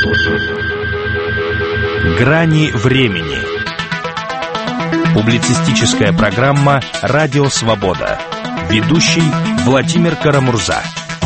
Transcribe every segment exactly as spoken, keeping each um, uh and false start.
Грани времени. Публицистическая программа «Радио Свобода». Ведущий Владимир Карамурза.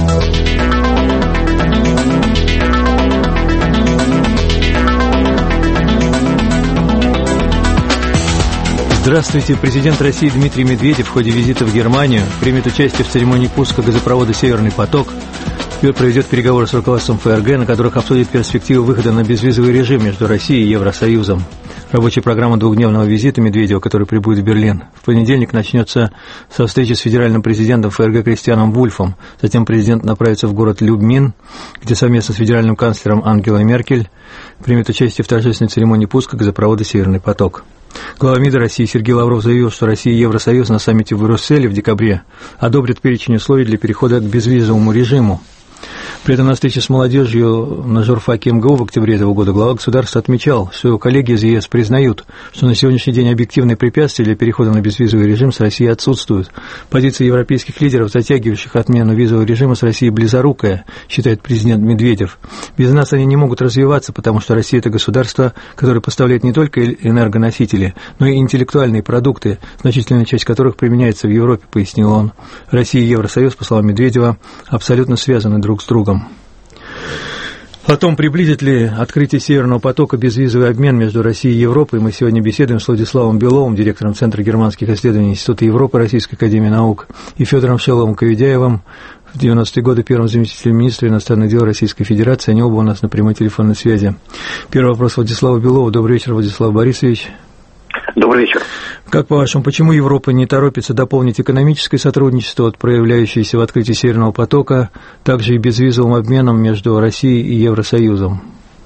Здравствуйте. Президент России Дмитрий Медведев в ходе визита в Германию примет участие в церемонии пуска газопровода «Северный поток». Проведет переговоры с руководством ФРГ, на которых обсудит перспективу выхода на безвизовый режим между Россией и Евросоюзом. Рабочая программа двухдневного визита Медведева, который прибудет в Берлин, в понедельник начнется со встречи с федеральным президентом ФРГ Кристианом Вульфом. Затем президент направится в город Любмин, где совместно с федеральным канцлером Ангелой Меркель примет участие в торжественной церемонии пуска газопровода «Северный поток». Глава МИДа России Сергей Лавров заявил, что Россия и Евросоюз на саммите в Брюсселе в декабре одобрят перечень условий для перехода к безвизовому режиму. При этом на встрече с молодежью на журфаке МГУ в октябре этого года глава государства отмечал, что его коллеги из ЕС признают, что на сегодняшний день объективные препятствия для перехода на безвизовый режим с Россией отсутствуют. Позиция европейских лидеров, затягивающих отмену визового режима с Россией, близорукая, считает президент Медведев. Без нас они не могут развиваться, потому что Россия – это государство, которое поставляет не только энергоносители, но и интеллектуальные продукты, значительная часть которых применяется в Европе, пояснил он. Россия и Евросоюз, по словам Медведева, абсолютно связаны друг с другом. О том, приблизит ли открытие Северного потока безвизовый обмен между Россией и Европой, мы сегодня беседуем с Владиславом Беловым, директором Центра германских исследований Института Европы Российской академии наук, и Федором Шеловым-Коведяевым, в девяностые годы первым заместителем министра иностранных дел Российской Федерации. Они оба у нас на прямой телефонной связи. Первый вопрос Владиславу Белову. Добрый вечер, Владислав Борисович. Добрый вечер. Как по-вашему, почему Европа не торопится дополнить экономическое сотрудничество, от проявляющееся в открытии Северного потока, также и безвизовым обменом между Россией и Евросоюзом?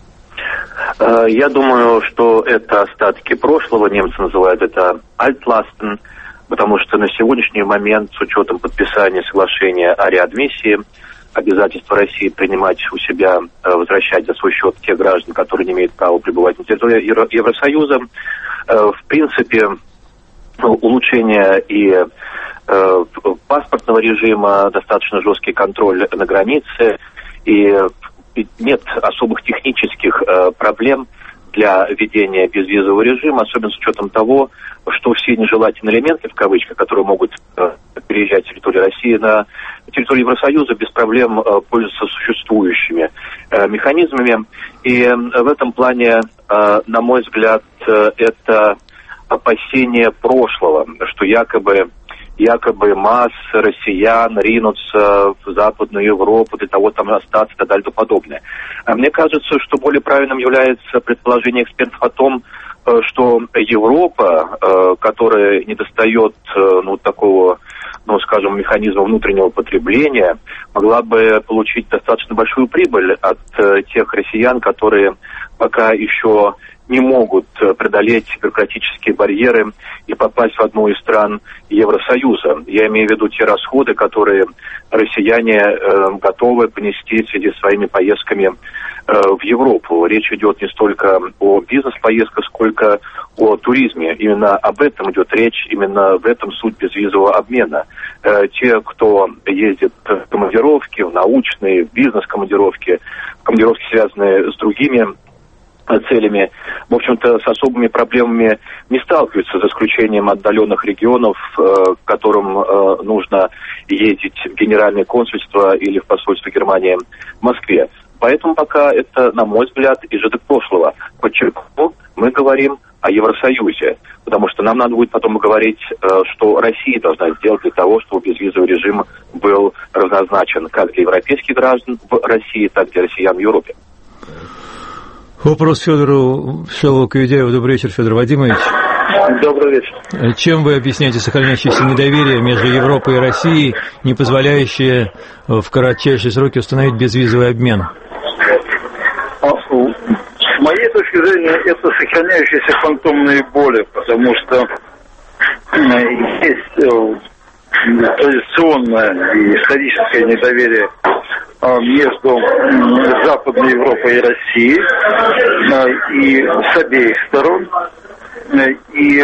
Я думаю, что это остатки прошлого, немцы называют это «Altlаsten», потому что на сегодняшний момент, с учетом подписания соглашения о реадмиссии, обязательство России принимать у себя, возвращать за свой счет тех граждан, которые не имеют права пребывать на территории Евросоюза, в принципе, улучшение и э, паспортного режима, достаточно жесткий контроль на границе, и, и нет особых технических э, проблем для введения безвизового режима, особенно с учетом того, что все нежелательные элементы, в кавычках, которые могут э, переезжать с территории России на территорию Евросоюза, без проблем э, пользуются существующими э, механизмами. И э, в этом плане, э, на мой взгляд, э, это опасение прошлого, что якобы, якобы массы россиян ринутся в Западную Европу для того, там остаться и так далее и тому подобное. А мне кажется, что более правильным является предположение экспертов о том, что Европа, которая недостает, ну, такого, ну, скажем, механизма внутреннего потребления, могла бы получить достаточно большую прибыль от тех россиян, которые пока еще не могут преодолеть бюрократические барьеры и попасть в одну из стран Евросоюза. Я имею в виду те расходы, которые россияне э, готовы понести в связи с своими поездками э, в Европу. Речь идет не столько о бизнес-поездках, сколько о туризме. Именно об этом идет речь, именно в этом суть безвизового обмена. Э, те, кто ездит в командировки, в научные, в бизнес-командировки, в командировки, связанные с другими целями, в общем-то, с особыми проблемами не сталкиваются, за исключением отдаленных регионов, к которым нужно ездить в Генеральное консульство или в посольство Германии в Москве. Поэтому пока это, на мой взгляд, изжиток прошлого. Подчеркну, мы говорим о Евросоюзе, потому что нам надо будет потом говорить, что Россия должна сделать для того, чтобы безвизовый режим был равнозначен как для европейских граждан в России, так и для россиян в Европе. Вопрос Федору Шелову-Коведяеву. Добрый вечер, Федор Вадимович. Добрый вечер. Чем вы объясняете сохраняющееся недоверие между Европой и Россией, не позволяющее в кратчайшие сроки установить безвизовый обмен? С моей точки зрения, это сохраняющиеся фантомные боли, потому что есть традиционное и историческое недоверие между Западной Европой и Россией, и с обеих сторон. И,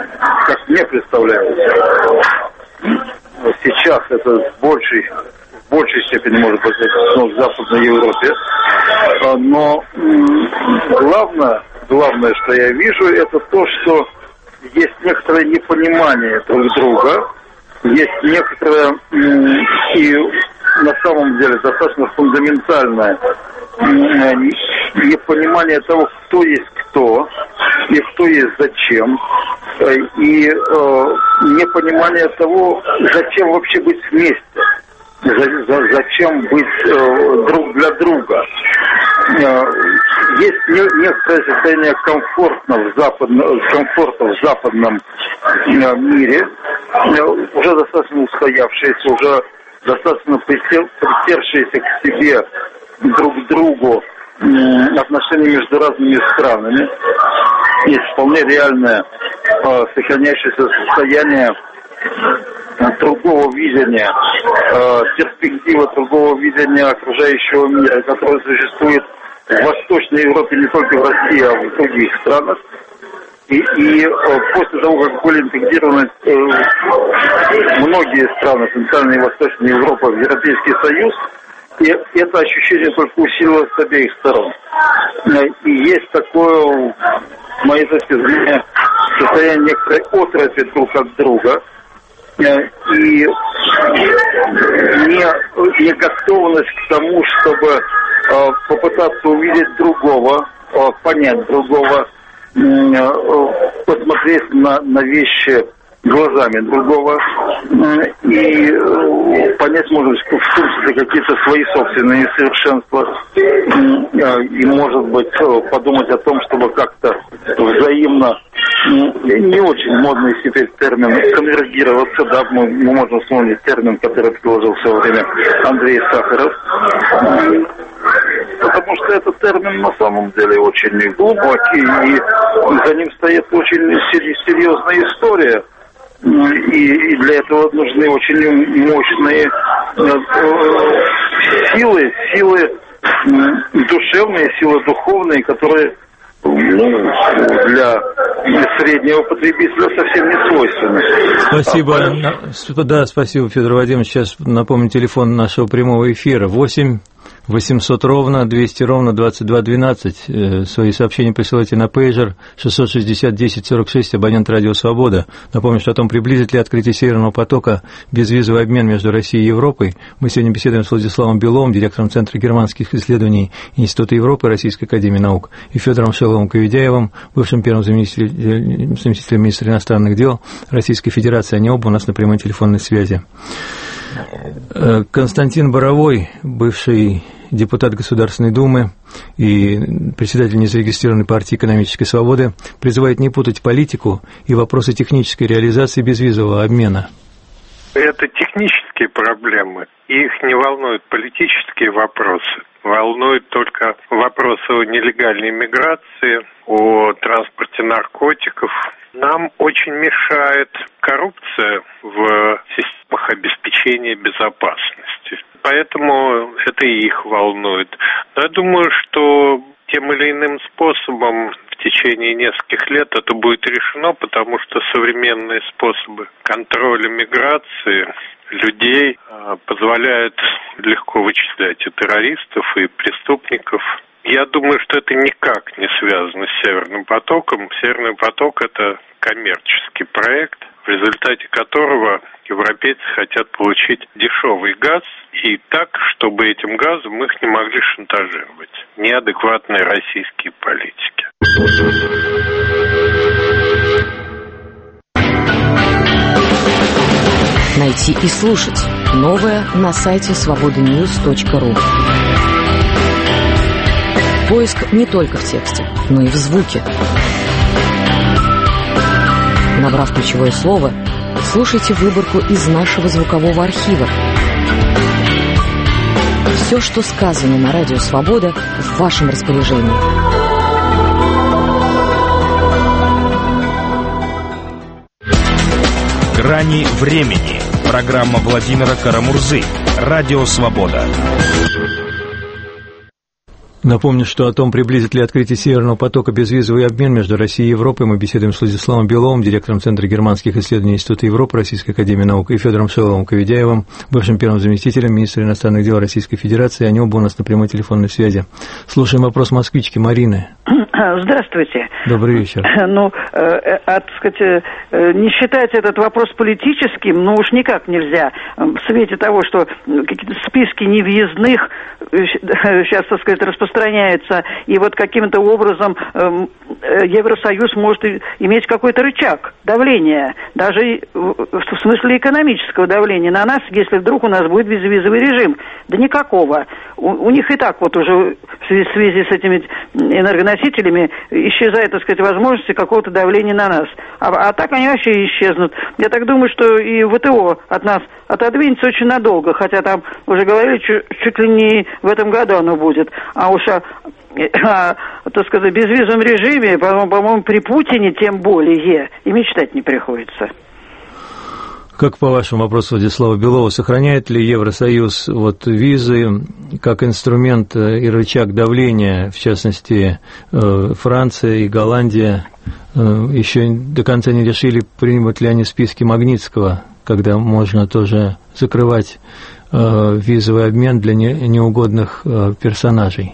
как мне представляется, сейчас это с большей большей степени, может быть, ну, в Западной Европе. Но главное, главное, что я вижу, это то, что есть некоторое непонимание друг друга, есть некоторое и на самом деле достаточно фундаментальное непонимание того, кто есть кто и кто есть зачем, и э, непонимание того, зачем вообще быть вместе, за, за, зачем быть э, друг для друга. Э, есть не, некоторое состояние комфортно в западном, комфорта в западном э, мире, э, уже достаточно устоявшееся, уже достаточно притершиеся к себе друг к другу отношения между разными странами. Есть вполне реальное э, сохраняющееся состояние другого видения, э, перспектива другого видения окружающего мира, которое существует в Восточной Европе, не только в России, а в других странах. И, и э, после того, как были интегрированы э, многие страны Центральной и Восточной Европы в Европейский Союз, и это ощущение только усилилось с обеих сторон. И есть такое, с моей точки зрения, состояние некоторой отрыви друг от друга и не, не готовность к тому, чтобы э, попытаться увидеть другого, э, понять другого, э, посмотреть на, на вещи глазами другого и понять, может быть, в том числе какие-то свои собственные несовершенства и, может быть, подумать о том, чтобы как-то взаимно, не очень модный теперь термин, конвергироваться, да, мы, мы можем вспомнить термин, который предложил в свое время Андрей Сахаров, потому что этот термин на самом деле очень глубокий, и за ним стоит очень серьезная история. И, и для этого нужны очень мощные э, силы, силы э, душевные, силы духовные, которые ну, для среднего потребителя совсем не свойственны. Спасибо. Да, спасибо, Федор Вадимович. Сейчас напомню телефон нашего прямого эфира. восемь восемьсот ровно двести ровно двадцать два двенадцать. Свои сообщения присылайте на пейджер шестьсот шестьдесят десять сорок шесть, абонент Радио Свобода. Напомню, что о том, приблизит ли открытие Северного потока безвизовый обмен между Россией и Европой. Мы сегодня беседуем с Владиславом Беловым, директором Центра германских исследований Института Европы Российской академии наук, и Федором Шеловым-Коведяевым, бывшим первым заместителем, заместителем министра иностранных дел Российской Федерации. Они оба у нас на прямой телефонной связи. Константин Боровой, бывший депутат Государственной Думы и председатель незарегистрированной партии экономической свободы, призывает не путать политику и вопросы технической реализации безвизового обмена. Это технические проблемы, их не волнуют политические вопросы, волнуют только вопросы о нелегальной миграции, о транспорте наркотиков. Нам очень мешает коррупция в системах обеспечения безопасности. Поэтому это и их волнует. Но я думаю, что тем или иным способом в течение нескольких лет это будет решено, потому что современные способы контроля миграции людей позволяют легко вычислять и террористов, и преступников. Я думаю, что это никак не связано с Северным потоком. Северный поток – это коммерческий проект, в результате которого европейцы хотят получить дешевый газ, и так, чтобы этим газом их не могли шантажировать неадекватные российские политики. Найти и слушать новое на сайте свобода ньюс точка ру. Поиск не только в тексте, но и в звуке. Набрав ключевое слово, слушайте выборку из нашего звукового архива. Все, что сказано на Радио Свобода, в вашем распоряжении. «Грани времени». Программа Владимира Карамурзы. Радио Свобода. Напомню, что о том, приблизит ли открытие Северного потока безвизовый обмен между Россией и Европой, мы беседуем с Владиславом Беловым, директором Центра германских исследований Института Европы Российской академии наук, и Федором Шиловым-Коведяевым, бывшим первым заместителем министра иностранных дел Российской Федерации. Они оба у нас на прямой телефонной связи. Слушаем вопрос москвички Марины. Здравствуйте. Добрый вечер. Ну, э, э, так сказать, э, не считать этот вопрос политическим, ну уж никак нельзя. В свете того, что какие-то списки невъездных сейчас, так сказать, распространяются, и вот каким-то образом э, Евросоюз может иметь какой-то рычаг давления, даже в смысле экономического давления на нас, если вдруг у нас будет безвизовый режим. Да никакого. У, у них и так вот уже в связи, в связи с этими энергоносителями исчезает, так сказать, возможности какого-то давления на нас. А, а так они вообще исчезнут. Я так думаю, что и ВТО от нас отодвинется очень надолго, хотя там уже говорили, чуть, чуть ли не в этом году оно будет. А уж, а, а, так сказать, в безвизовом режиме, по-моему, по-моему, при Путине тем более и мечтать не приходится. Как по вашему вопросу Владислава Белова, сохраняет ли Евросоюз вот визы как инструмент и рычаг давления, в частности, Франция и Голландия еще до конца не решили, примут ли они списки Магнитского, когда можно тоже закрывать визовый обмен для неугодных персонажей?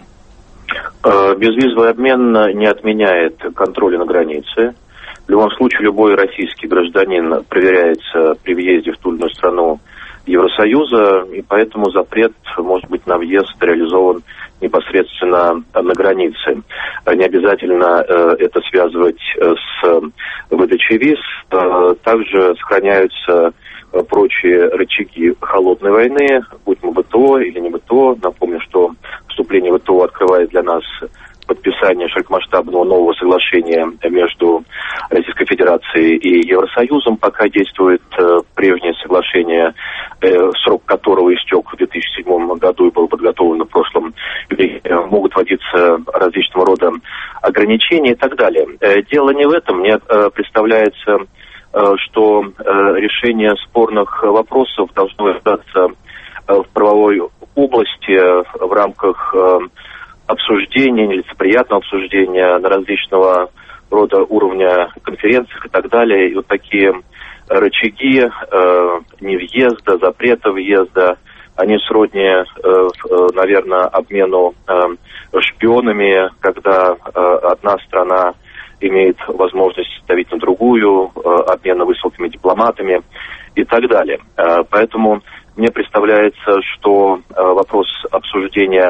Безвизовый обмен не отменяет контроля на границе. В любом случае, любой российский гражданин проверяется при въезде в ту или иную страну Евросоюза, и поэтому запрет может быть на въезд реализован непосредственно на границе. Не обязательно э, это связывать с выдачей виз. Э, также сохраняются прочие рычаги холодной войны, будь мы ВТО или не ВТО. Напомню, что вступление в ВТО открывает для нас подписание широкомасштабного нового соглашения между Российской Федерацией и Евросоюзом. Пока действует э, прежнее соглашение, э, срок которого истек в две тысячи седьмом году и был подготовлен в прошлом веке. Могут вводиться различного рода ограничения и так далее. Э, дело не в этом. Мне э, представляется, э, что э, решение спорных вопросов должно решаться э, в правовой области э, в рамках э, обсуждения, нелицеприятного обсуждения на различного рода уровня конференциях и так далее. И вот такие рычаги э, невъезда, запрета въезда, они сродни, э, э, наверное, обмену э, шпионами, когда э, одна страна имеет возможность давить на другую, э, обмена высылками дипломатами и так далее. Э, поэтому мне представляется, что э, вопрос обсуждения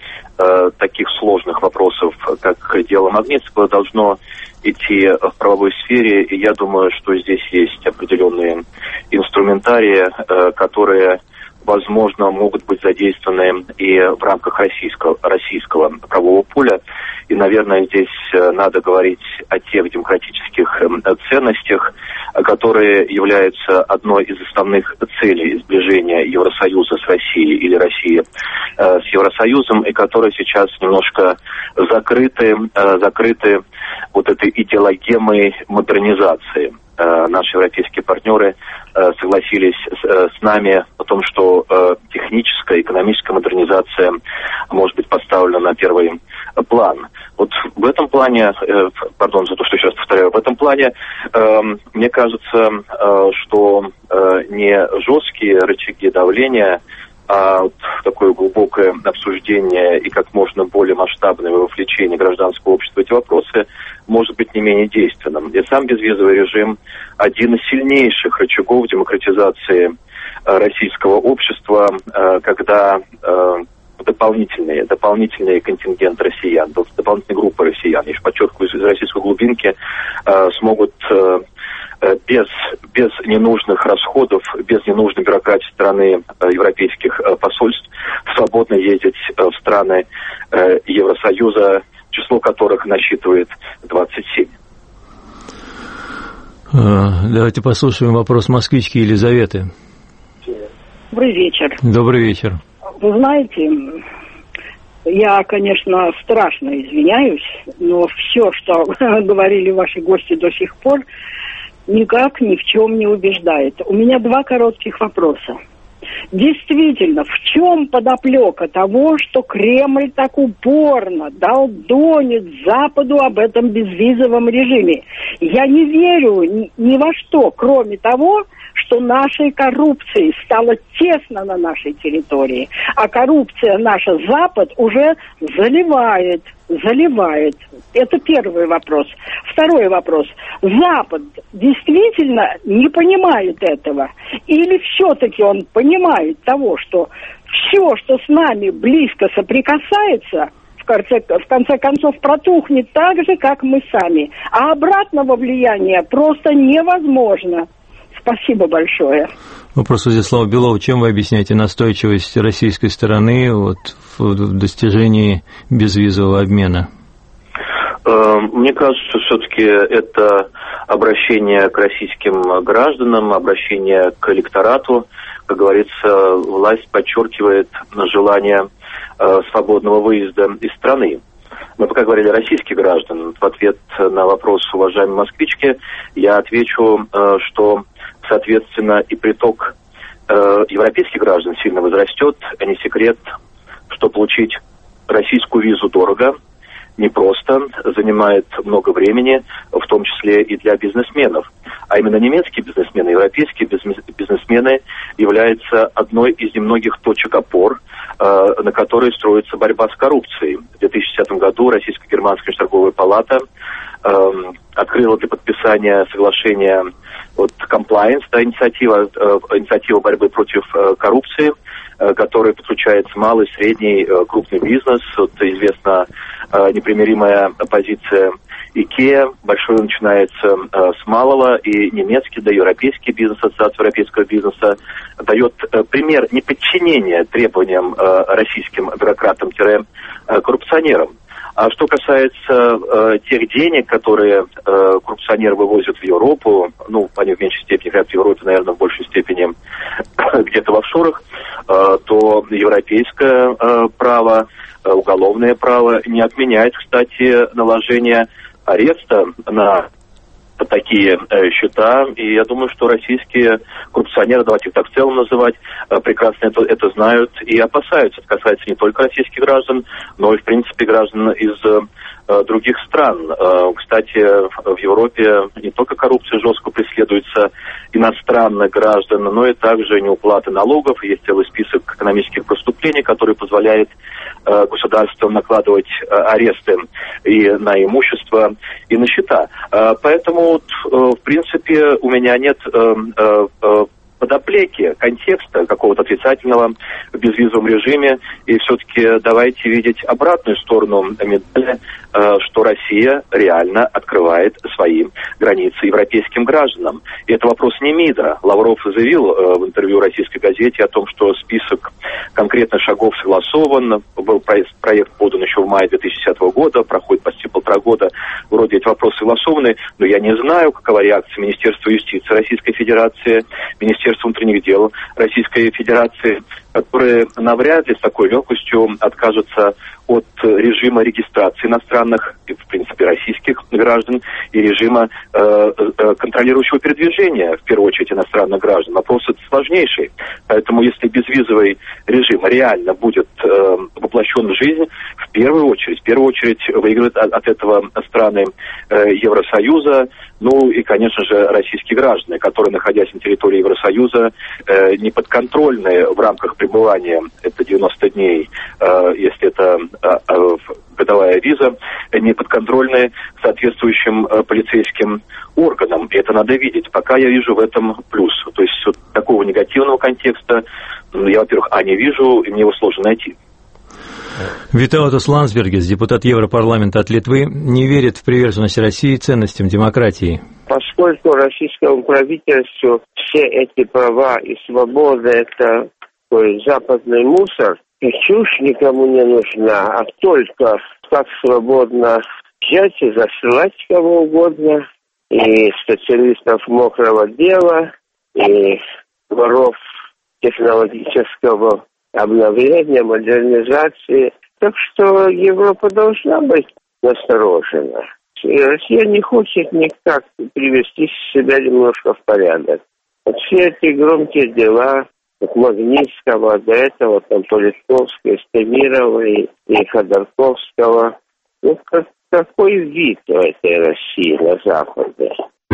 таких сложных вопросов, как дело Магнитского, должно идти в правовой сфере, и я думаю, что здесь есть определенные инструментарии, которые, возможно, могут быть задействованы и в рамках российского, российского правового поля. И, наверное, здесь надо говорить о тех демократических ценностях, которые являются одной из основных целей сближения Евросоюза с Россией или России э, с Евросоюзом, и которые сейчас немножко закрыты, э, закрыты вот этой идеологемой модернизации. Э, наши европейские партнеры э, согласились с, э, с нами о том, что э, техническая, экономическая модернизация может быть поставлена на первый план. Вот в этом плане, э, пардон за то, что еще раз повторяю, в этом плане э, мне кажется, э, что э, не жесткие рычаги давления, а вот такое глубокое обсуждение и как можно более масштабное вовлечение гражданского общества в эти вопросы может быть не менее действенным. И сам безвизовый режим один из сильнейших рычагов демократизации э, российского общества, э, когда э, дополнительные, дополнительные контингенты россиян, дополнительные группы россиян, я еще подчеркиваю, из российской глубинки, э, смогут э, без, без ненужных расходов, без ненужной бюрократии стороны э, европейских э, посольств свободно ездить э, в страны э, Евросоюза, число которых насчитывает двадцать семь. Давайте послушаем вопрос москвички Елизаветы. Добрый вечер. Добрый вечер. Вы знаете, я, конечно, страшно извиняюсь, но все, что говорили ваши гости до сих пор, никак ни в чем не убеждает. У меня два коротких вопроса. Действительно, в чем подоплека того, что Кремль так упорно долдонит Западу об этом безвизовом режиме? Я не верю ни, ни во что, кроме того, что нашей коррупции стало тесно на нашей территории, а коррупция наша Запад уже заливает, заливает. Это первый вопрос. Второй вопрос. Запад действительно не понимает этого? Или все-таки он понимает того, что все, что с нами близко соприкасается, в конце, в конце концов протухнет так же, как мы сами, а обратного влияния просто невозможно? Спасибо большое. Вопрос Владислава Белова. Чем вы объясняете настойчивость российской стороны вот, в достижении безвизового обмена? Мне кажется, все-таки это обращение к российским гражданам, обращение к электорату. Как говорится, власть подчеркивает желание свободного выезда из страны. Мы пока говорили российских граждан. В ответ на вопрос уважаемой москвички я отвечу, что, соответственно, и приток европейских граждан сильно возрастет. Не секрет, что получить российскую визу дорого, непросто, занимает много времени, в том числе и для бизнесменов. А именно немецкие бизнесмены, европейские бизнесмены являются одной из немногих точек опор, на которой строится борьба с коррупцией. В две тысячи десятом году Российско-германская торговая палата э, открыла для подписания соглашения вот, compliance, да, инициатива, э, инициатива борьбы против э, коррупции, э, которой подключается малый, средний, э, крупный бизнес. Вот, известна э, непримиримая позиция IKEA, большой начинается э, с малого, и немецкий, да, европейский бизнес, ассоциация европейского бизнеса дает э, пример неподчинения требованиям э, российским бюрократам-коррупционерам. А что касается э, тех денег, которые э, коррупционеры вывозят в Европу, ну, они в меньшей степени, говорят, в Европе, наверное, в большей степени где-то в офшорах, э, то европейское э, право, э, уголовное право не отменяет, кстати, наложение ареста на такие э, счета, и я думаю, что российские коррупционеры, давайте их так в целом называть, э, прекрасно это, это знают и опасаются. Это касается не только российских граждан, но и, в принципе, граждан из э, других стран. Э, кстати, в Европе не только коррупция жестко преследуется иностранных граждан, но и также неуплата налогов. Есть целый список экономических преступлений, который позволяет э, государствам накладывать э, аресты и на имущество, и на счета. Э, поэтому вот, в принципе, у меня нет э, э, подоплеки, контекста какого-то отрицательного в безвизовом режиме. И все-таки давайте видеть обратную сторону медали, э, что Россия реально открывает свои границы европейским гражданам. И это вопрос не МИДа. Лавров заявил э, в интервью российской газете о том, что список конкретных шагов согласован. Был проект, проект подан еще в мае две тысячи десятого года, проходит почти полтора года. Вроде эти вопросы согласованы, но я не знаю, какова реакция Министерства юстиции Российской Федерации, Министерства внутренних дел Российской Федерации, которые навряд ли с такой легкостью откажутся от режима регистрации иностранных, и, в принципе, российских граждан, и режима э, э, контролирующего передвижения, в первую очередь, иностранных граждан. Вопрос это сложнейший. Поэтому, если безвизовый режим реально будет э, воплощен в жизнь, в первую очередь, в первую очередь выиграют от, от этого страны э, Евросоюза, ну и, конечно же, российские граждане, которые, находясь на территории Евросоюза, э, неподконтрольные в рамках пребывания, это девяносто дней, э, если это годовая виза, неподконтрольные соответствующим э, полицейским органам. И это надо видеть. Пока я вижу в этом плюс. То есть вот такого негативного контекста я, во-первых, а не вижу, и мне его сложно найти. Витаутас Ландсбергис, депутат Европарламента от Литвы, не верит в приверженность России ценностям демократии. Поскольку российскому правительству все эти права и свободы – это такой западный мусор, и чушь никому не нужна, а только как свободно взять и засылать кого угодно, и специалистов мокрого дела, и воров технологического обновления, модернизации. Так что Европа должна быть насторожена. И Россия не хочет никак привести себя немножко в порядок. Вот все эти громкие дела Магнитского, до этого там Политковского, Стемирова и, и Ходорковского. Ну, как, какой вид у этой России на Западе?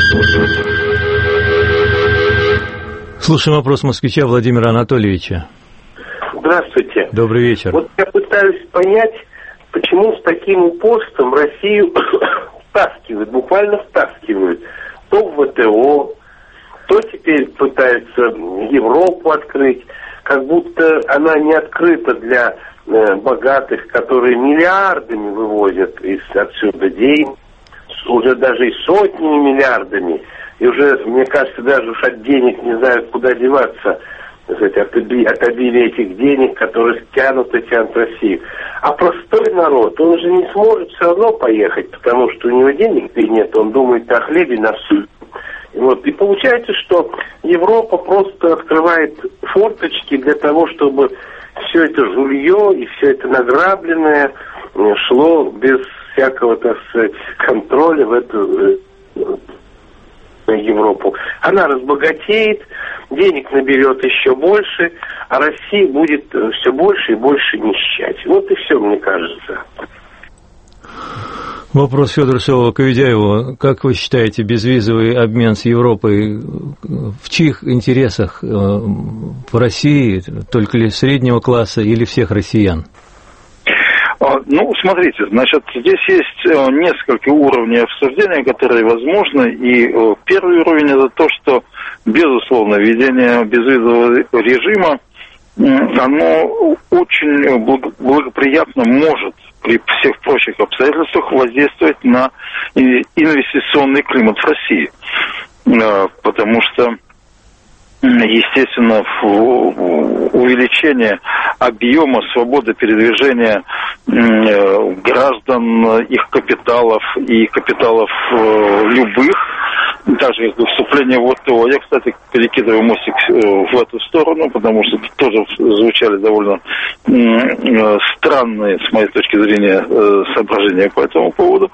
Слушаем вопрос москвича Владимира Анатольевича. Здравствуйте. Добрый вечер. Вот я пытаюсь понять, почему с таким упорством Россию втаскивают, буквально втаскивают. То в ВТО, то теперь пытаются Европу открыть, как будто она не открыта для э, богатых, которые миллиардами вывозят из отсюда денег, уже даже и сотнями миллиардами, и уже, мне кажется, даже уж от денег не знают, куда деваться, сказать, от, от обилия этих денег, которые тянут и тянут Россию. А простой народ, он же не сможет все равно поехать, потому что у него денег-то нет, он думает о хлебе насущном. Вот. И получается, что Европа просто открывает форточки для того, чтобы все это жулье и все это награбленное шло без всякого, так сказать, контроля в эту Европу. Она разбогатеет, денег наберет еще больше, а Россия будет все больше и больше нищать. Вот и все, мне кажется. Вопрос Федора Силова-Коведяеву. Как вы считаете, безвизовый обмен с Европой в чьих интересах? В России, только ли среднего класса или всех россиян? Ну, смотрите, значит, здесь есть несколько уровней обсуждения, которые возможны. И первый уровень – это то, что, безусловно, введение безвизового режима, оно очень благоприятно может при всех прочих обстоятельствах воздействовать на инвестиционный климат в России. Потому что, естественно, увеличение объема свободы передвижения граждан, их капиталов и капиталов любых, даже как вступление в ВТО. Я, кстати, перекидываю мостик в эту сторону, потому что тоже звучали довольно странные, с моей точки зрения, соображения по этому поводу.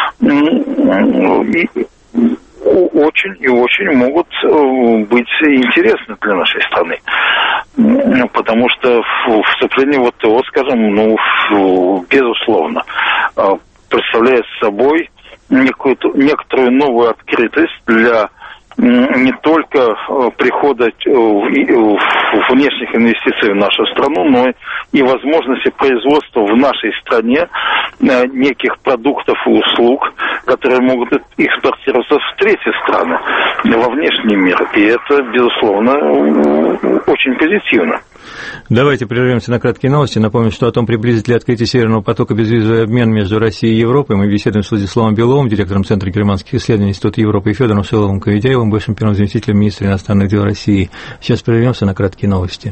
И очень и очень могут быть интересны для нашей страны. Потому что вступление в ВТО, скажем, ну, безусловно, представляет собой некую, некоторую новую открытость для не только прихода внешних инвестиций в нашу страну, но и возможности производства в нашей стране неких продуктов и услуг, которые могут экспортироваться в третьи страны, во внешний мир. И это, безусловно, очень позитивно. Давайте прервемся на краткие новости. Напомню, что о том, приблизит ли открытие Северного потока безвизовый обмен между Россией и Европой, мы беседуем с Владиславом Беловым, директором Центра германских исследований Института Европы, и Федором Силовым-Коведяевым, бывшим первым заместителем министра иностранных дел России. Сейчас прервемся на краткие новости.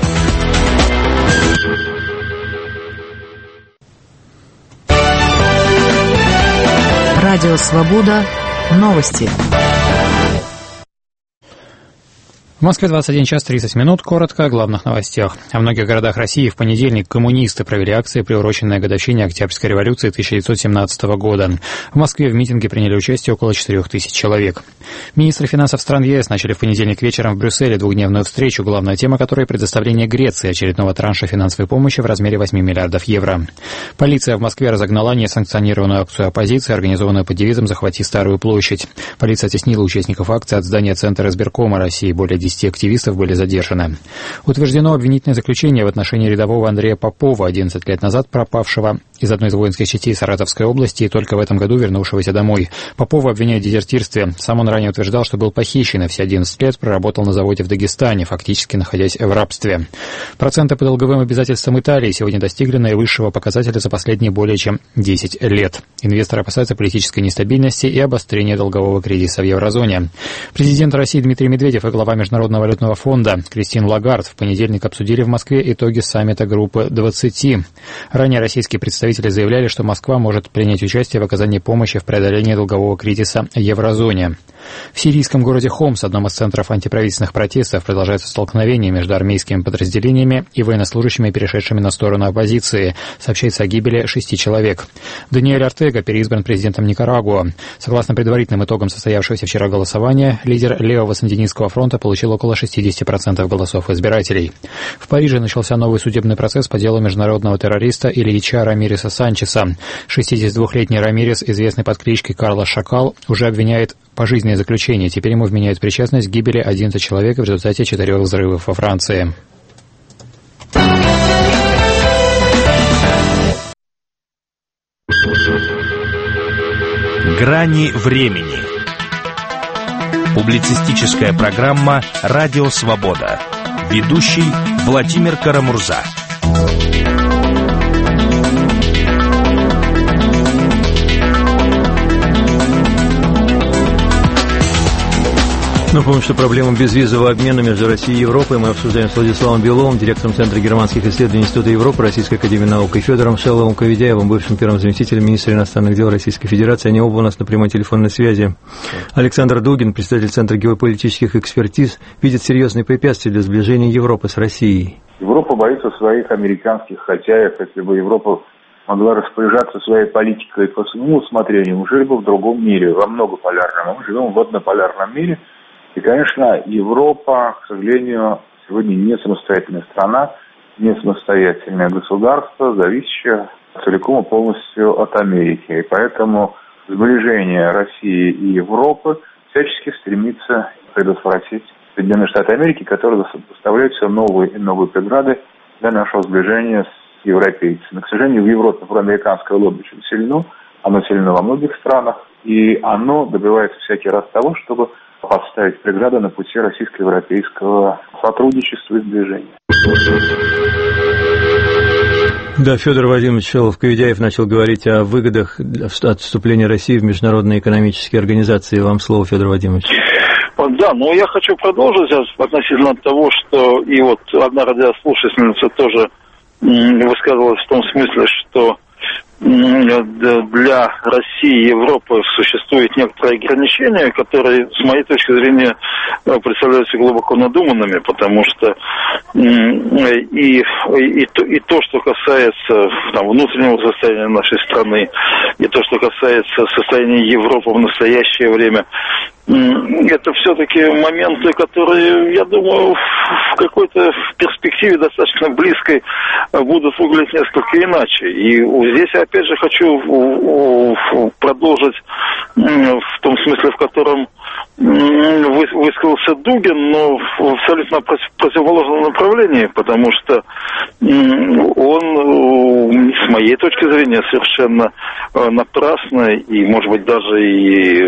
Радио «Свобода». Новости. В Москве двадцать один час тридцать минут. Коротко о главных новостях. В многих городах России в понедельник коммунисты провели акции, приуроченные к годовщине Октябрьской революции тысяча девятьсот семнадцатого года. В Москве в митинге приняли участие около четырех тысяч человек. Министры финансов стран ЕС начали в понедельник вечером в Брюсселе двухдневную встречу, главная тема которой – предоставление Греции очередного транша финансовой помощи в размере восьми миллиардов евро. Полиция в Москве разогнала несанкционированную акцию оппозиции, организованную под девизом «Захвати Старую площадь». Полиция оттеснила участников акции от здания Центра избиркома России. Более десяти активистов были задержаны. Утверждено обвинительное заключение в отношении рядового Андрея Попова, одиннадцать лет назад пропавшего из одной из воинских частей Саратовской области и только в этом году вернувшегося домой. Попова обвиняют в дезертирстве. Сам он ранее утверждал, что был похищен и все одиннадцать лет проработал на заводе в Дагестане, фактически находясь в рабстве. Проценты по долговым обязательствам Италии сегодня достигли наивысшего показателя за последние более чем десять лет. Инвесторы опасаются политической нестабильности и обострения долгового кризиса в еврозоне. Президент России Дмитрий Медведев и глава Международного валютного фонда Кристин Лагард в понедельник обсудили в Москве итоги саммита группы двадцати. Ранее российские представители заявляли, что Москва может принять участие в оказании помощи в преодолении долгового кризиса в еврозоне. В сирийском городе Хомс, одном из центров антиправительственных протестов, продолжаются столкновения между армейскими подразделениями и военнослужащими, перешедшими на сторону оппозиции. Сообщается о гибели шести человек. Даниэль Ортега переизбран президентом Никарагуа. Согласно предварительным итогам состоявшегося вчера голосования, лидер левого сандинистского фронта получил около шестьдесят процентов голосов избирателей. В Париже начался новый судебный процесс по делу международного террориста Ильича Рамиреса Санчеса. шестидесятидвухлетний Рамирес, известный под кличкой Карлос Шакал, уже обвиняет пожизненное заключение. Теперь ему вменяют причастность к гибели одиннадцати человек в результате четырех взрывов во Франции. Грани времени. Публицистическая программа «Радио Свобода». Ведущий Владимир Карамурза. Напомню, что проблему безвизового обмена между Россией и Европой мы обсуждаем с Владиславом Беловым, директором Центра германских исследований Института Европы Российской академии наук, и Федором Шелловым Коведяевым, бывшим первым заместителем министра иностранных дел Российской Федерации. Они оба у нас на прямой телефонной связи. Александр Дугин, представитель Центра геополитических экспертиз, видит серьезные препятствия для сближения Европы с Россией. Европа боится своих американских хозяев. Если бы Европа могла распоряжаться своей политикой по своему усмотрению, мы жили бы в другом мире, во многополярном. Мы живем в однополярном мире. И, конечно, Европа, к сожалению, сегодня не самостоятельная страна, не самостоятельное государство, зависящее целиком и полностью от Америки. И поэтому сближение России и Европы всячески стремится предотвратить Соединенные Штаты Америки, которые поставляют все новые и новые преграды для нашего сближения с европейцами. К сожалению, в Европе проамериканское лобби очень сильно, оно сильно во многих странах, и оно добивается всякий раз того, чтобы поставить преграды на пути российско-европейского сотрудничества и сближения. Да, Федор Владимирович Шеллов-Коведяев начал говорить о выгодах от вступления России в международные экономические организации. Вам слово, Федор Владимирович. Да, но я хочу продолжить относительно того, что и вот одна радиослушательница тоже высказывалась в том смысле, что для России и Европы ссуществуют некоторые ограничения, которые, с моей точки зрения, представляются глубоко надуманными, потому что и, и, то, и то, что касается там, внутреннего состояния нашей страны, и то, что касается состояния Европы в настоящее время, это все-таки моменты, которые, я думаю, в какой-то перспективе достаточно близкой будут выглядеть несколько иначе. И здесь, опять же, хочу продолжить в том смысле, в котором высказался Дугин, но в абсолютно противоположном направлении, потому что он, с моей точки зрения, совершенно напрасно и, может быть, даже и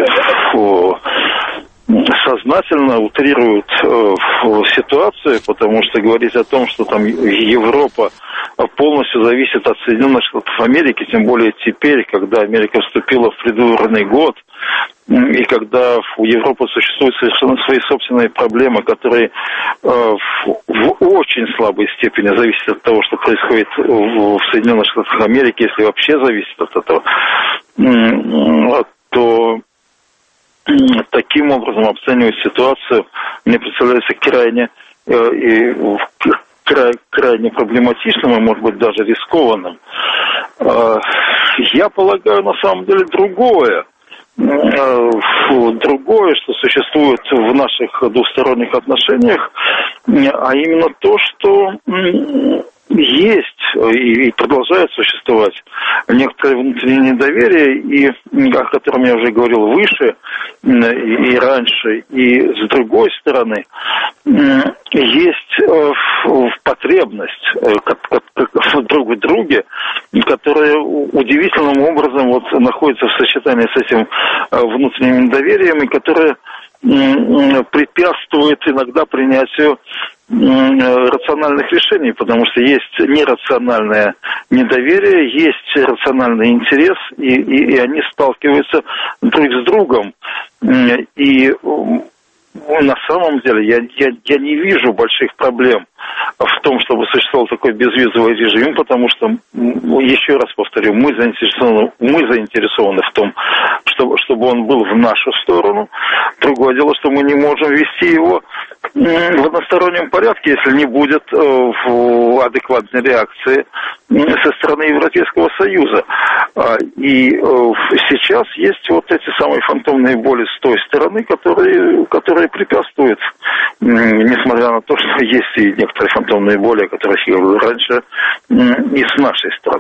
сознательно утрирует э, ситуацию, потому что говорить о том, что там Европа полностью зависит от Соединенных Штатов Америки, тем более теперь, когда Америка вступила в предвыборный год, и когда у Европы существуют совершенно свои собственные проблемы, которые э, в, в очень слабой степени зависят от того, что происходит в, в Соединенных Штатах Америки, если вообще зависит от этого, э, то таким образом обценивать ситуацию мне представляется крайне, э, и, край, крайне проблематичным и, может быть, даже рискованным. Э, я полагаю, на самом деле, другое. Э, другое, что существует в наших двусторонних отношениях, а именно то, что э, есть и, и продолжает существовать некоторое внутреннее недоверие, и, о котором я уже говорил выше и, и раньше, и с другой стороны есть потребность друг в друге, которая удивительным образом вот находится в сочетании с этим внутренним недоверием, и которая препятствует иногда принятию рациональных решений, потому что есть нерациональное недоверие, есть рациональный интерес, и, и, и они сталкиваются друг с другом. И на самом деле я, я, я не вижу больших проблем в том, чтобы существовал такой безвизовый режим, потому что, еще раз повторю, мы заинтересованы, мы заинтересованы в том, чтобы, чтобы он был в нашу сторону. Другое дело, что мы не можем вести его в одностороннем порядке, если не будет в адекватной реакции со стороны Европейского Союза. И сейчас есть вот эти самые фантомные боли с той стороны, которые, которые препятствуют, несмотря на то, что есть и некоторые фантомные боли, о которых я говорил раньше, и с нашей стороны.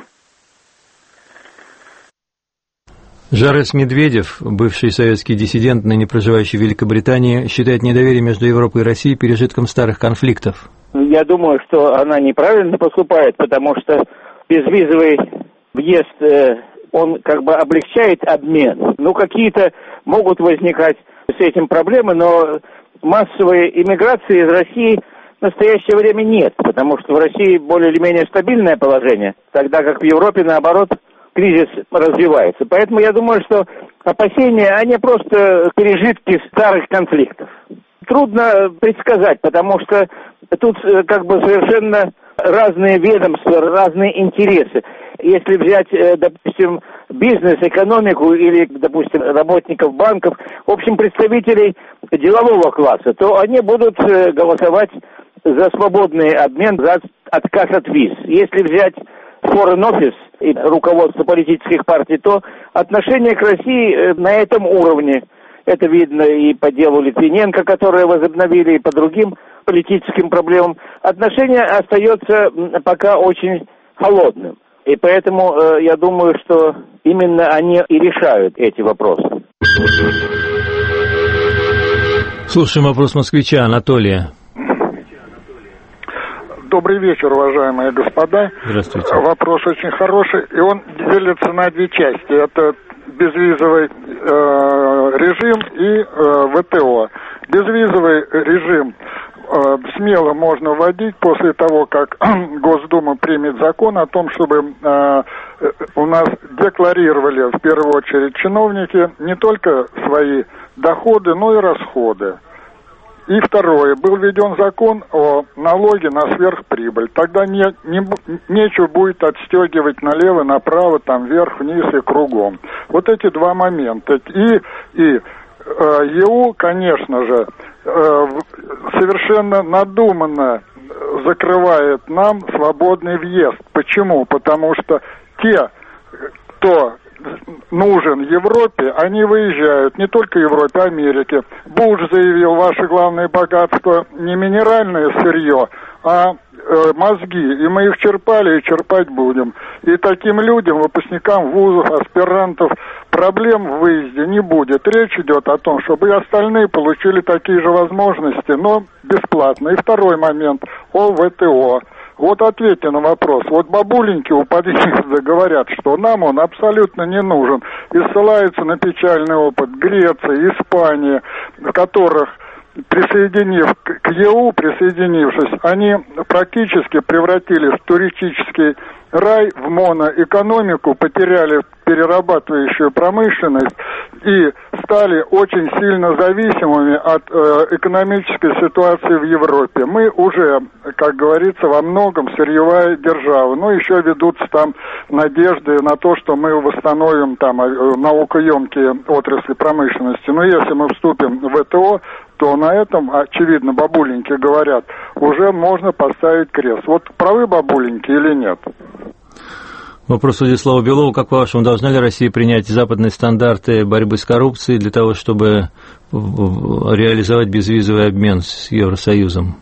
Жарес Медведев, бывший советский диссидент, ныне проживающий в Великобритании, считает недоверие между Европой и Россией пережитком старых конфликтов. Я думаю, что она неправильно поступает, потому что безвизовый въезд, он как бы облегчает обмен. Ну, какие-то могут возникать с этим проблемы, но массовой иммиграции из России в настоящее время нет, потому что в России более или менее стабильное положение, тогда как в Европе, наоборот, кризис развивается. Поэтому я думаю, что опасения, они просто пережитки старых конфликтов. Трудно предсказать, потому что тут как бы совершенно разные ведомства, разные интересы. Если взять, допустим, бизнес, экономику или, допустим, работников банков, в общем, представителей делового класса, то они будут голосовать за свободный обмен, за отказ от виз. Если взять Foreign Office и руководство политических партий, то отношение к России на этом уровне. Это видно и по делу Литвиненко, которое возобновили, и по другим политическим проблемам. Отношение остается пока очень холодным. И поэтому э, я думаю, что именно они и решают эти вопросы. Слушаем вопрос москвича Анатолия. Добрый вечер, уважаемые господа. Здравствуйте. Вопрос очень хороший, и он делится на две части. Это безвизовый э, режим и э, ВТО. Безвизовый режим э, смело можно вводить после того, как Госдума примет закон о том, чтобы э, у нас декларировали в первую очередь чиновники не только свои доходы, но и расходы. И второе, был введен закон о налоге на сверхприбыль. Тогда не, не, нечего будет отстегивать налево, направо, там вверх, вниз и кругом. Вот эти два момента. И, и э, ЕУ, конечно же, э, совершенно надуманно закрывает нам свободный въезд. Почему? Потому что те, кто нужен Европе, они выезжают, не только Европе, а Америке. Буш заявил, ваше главное богатство не минеральное сырье, а э, мозги, и мы их черпали и черпать будем. И таким людям, выпускникам вузов, аспирантов, проблем в выезде не будет. Речь идет о том, чтобы и остальные получили такие же возможности, но бесплатно. И второй момент о ВТО. Вот ответьте на вопрос. Вот бабуленьки у подъезда говорят, что нам он абсолютно не нужен. И ссылаются на печальный опыт Греции, Испании, в которых, присоединив к ЕУ, присоединившись, они практически превратились в туристический рай, в моноэкономику, потеряли перерабатывающую промышленность и стали очень сильно зависимыми от э, экономической ситуации в Европе. Мы уже, как говорится, во многом сырьевая держава, но еще ведутся там надежды на то, что мы восстановим там наукоемкие отрасли промышленности. Но если мы вступим в ВТО, то на этом, очевидно, бабуленьки говорят, уже можно поставить крест. Вот правы бабуленьки или нет? Вопрос Владислава Белова. Как по-вашему, должна ли Россия принять западные стандарты борьбы с коррупцией для того, чтобы реализовать безвизовый обмен с Евросоюзом?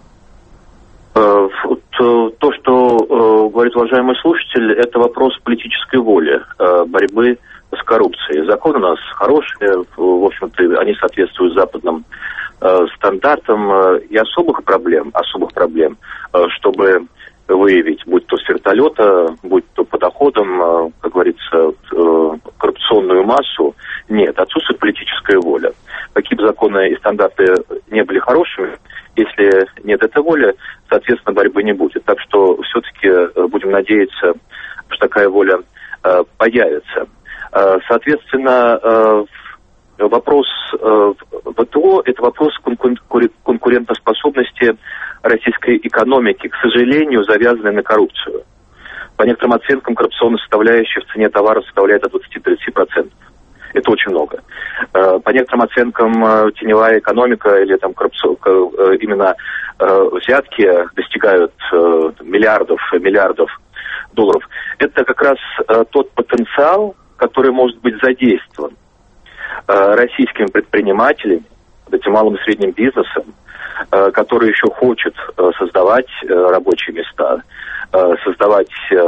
То, что говорит уважаемый слушатель, это вопрос политической воли, борьбы с коррупцией. Законы у нас хорошие, в общем-то, они соответствуют западным стандартам, и особых проблем, особых проблем, чтобы выявить, будь то с вертолета, будь то по доходам, как говорится, коррупционную массу, нет, отсутствует политическая воля. Какие бы законы и стандарты не были хорошими, если нет этой воли, соответственно, борьбы не будет. Так что все-таки будем надеяться, что такая воля появится. Соответственно, вопрос ВТО – это вопрос конкурентоспособности российской экономики, к сожалению, завязанной на коррупцию. По некоторым оценкам, коррупционная составляющая в цене товара составляет от двадцати до тридцати процентов. Это очень много. По некоторым оценкам, теневая экономика или там коррупцион... именно взятки достигают миллиардов, миллиардов долларов. Это как раз тот потенциал, который может быть задействован российскими предпринимателями, этим малым и средним бизнесом, который еще хочет создавать рабочие места, создавать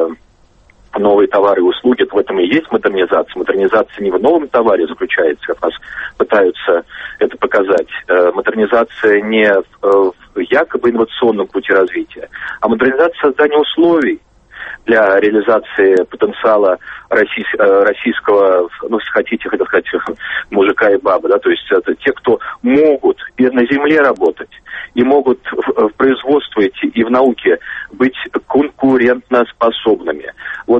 новые товары и услуги. В этом и есть модернизация. Модернизация не в новом товаре заключается, как нас пытаются это показать. Модернизация не в якобы инновационном пути развития, а модернизация создания условий для реализации потенциала российского, ну, если хотите, хотел сказать, мужика и бабы, да, то есть это те, кто могут и на земле работать, и могут в производстве и в науке быть конкурентоспособными. Вот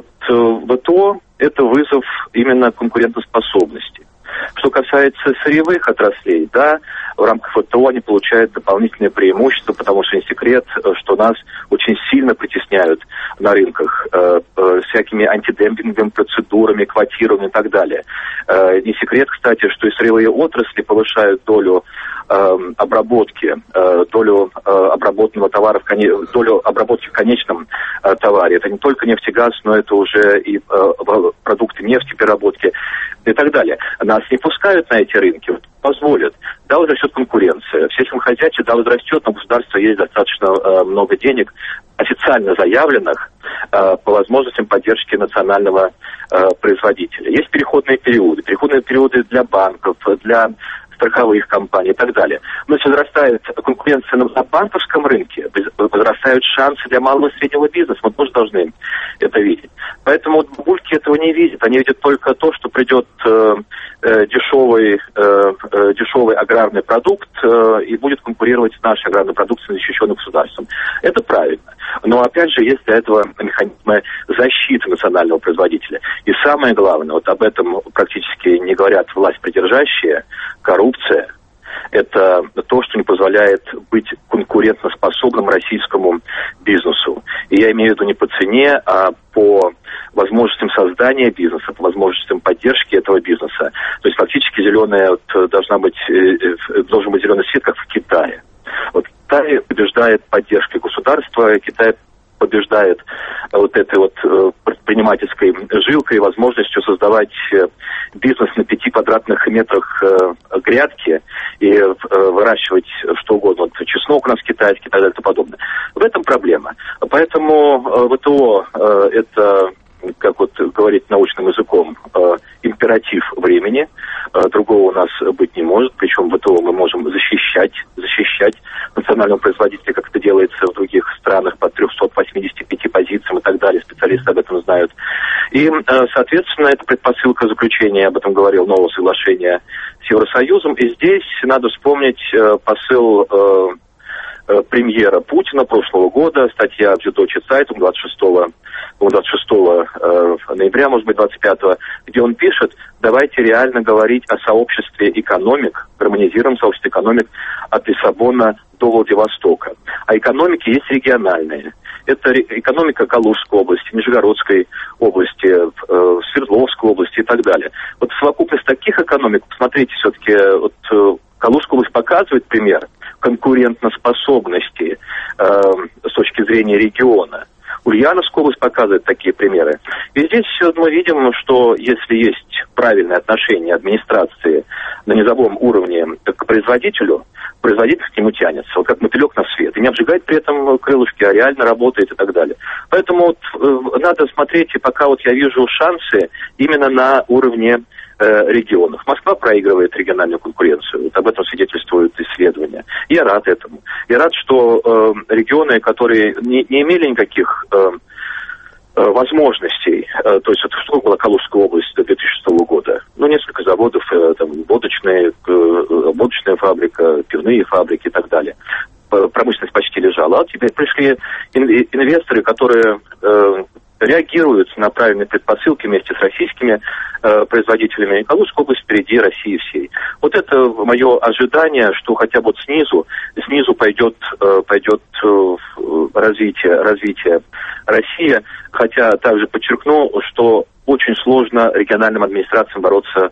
ВТО – это вызов именно конкурентоспособности. Что касается сырьевых отраслей, да, в рамках ВТО они получают дополнительные преимущества, потому что не секрет, что нас очень сильно притесняют на рынках э, э, всякими антидемпинговыми процедурами, квотированием и так далее. Э, не секрет, кстати, что и сырьевые отрасли повышают долю э, обработки, э, долю э, обработанного товара, в коне... долю обработки в конечном э, товаре. Это не только нефтегаз, но это уже и э, продукты нефтепереработки и так далее. Нас не пускают на эти рынки, позволят. Да, возрастет конкуренция. В сельском хозяйстве, да, возрастет, но у государства есть достаточно э, много денег, официально заявленных, э, по возможностям поддержки национального э, производителя. Есть переходные периоды. Переходные периоды для банков, для страховых компаний и так далее. Но если возрастает конкуренция на банковском рынке, возрастают шансы для малого и среднего бизнеса. Мы тоже должны это видеть. Поэтому вот бабульки этого не видят. Они видят только то, что придет э, э, дешевый, э, э, дешевый аграрный продукт э, и будет конкурировать с нашей аграрной продукцией, защищенной государством. Это правильно. Но опять же есть для этого механизмы защиты национального производителя. И самое главное, вот об этом практически не говорят власть придержащие, коррупция – это то, что не позволяет быть конкурентоспособным российскому бизнесу. И я имею в виду не по цене, а по возможностям создания бизнеса, по возможностям поддержки этого бизнеса. То есть фактически зеленая вот, должна быть, должен быть зеленый свет, как в Китае. Вот Китай побеждает поддержкой государства, Китай побеждает вот этой вот предпринимательской жилкой, возможностью создавать бизнес на пяти квадратных метрах грядки и выращивать что угодно. Вот чеснок у нас китайский и так далее и тому подобное. В этом проблема. Поэтому ВТО это, как вот говорить научным языком, императив времени. Другого у нас быть не может. Причем ВТО мы можем защищать, защищать национального производителя, как это делается в других странах, по трёхстам восьмидесяти пяти позициям и так далее. Специалисты об этом знают. И, соответственно, это предпосылка заключения, я об этом говорил, нового соглашения с Евросоюзом. И здесь надо вспомнить посыл премьера Путина прошлого года, статья в Süddeutsche Zeitung двадцать шестого ноября, может быть, двадцать пятого, где он пишет: давайте реально говорить о сообществе экономик, гармонизируем сообщество экономик от Лиссабона до Владивостока. А экономики есть региональные. Это экономика Калужской области, Нижегородской области, э, Свердловской области и так далее. Вот совокупность таких экономик, посмотрите, все-таки вот, э, Калужская область показывает пример конкурентоспособности э, с точки зрения региона. Ульяновская область показывает такие примеры. И здесь мы видим, что если есть правильное отношение администрации на низовом уровне к производителю, производитель к нему тянется, вот как мотылек на свет, и не обжигает при этом крылышки, а реально работает и так далее. Поэтому вот, э, надо смотреть, и пока вот я вижу шансы именно на уровне э, регионов. Москва проигрывает региональную конкуренцию, вот об этом свидетельствуют исследования. Я рад этому. Я рад, что э, регионы, которые не, не имели никаких э, возможностей, то есть это что была Калужская область до две тысячи шестого года, ну, несколько заводов, там, водочная, водочная фабрика, пивные фабрики и так далее. Промышленность почти лежала. А теперь пришли инвесторы, которые э, реагируют на правильные предпосылки вместе с российскими э, производителями. Калужская область впереди России всей. Вот это мое ожидание, что хотя бы вот снизу, снизу пойдет, э, пойдет э, развитие, развитие России. Хотя также подчеркну, что очень сложно региональным администрациям бороться с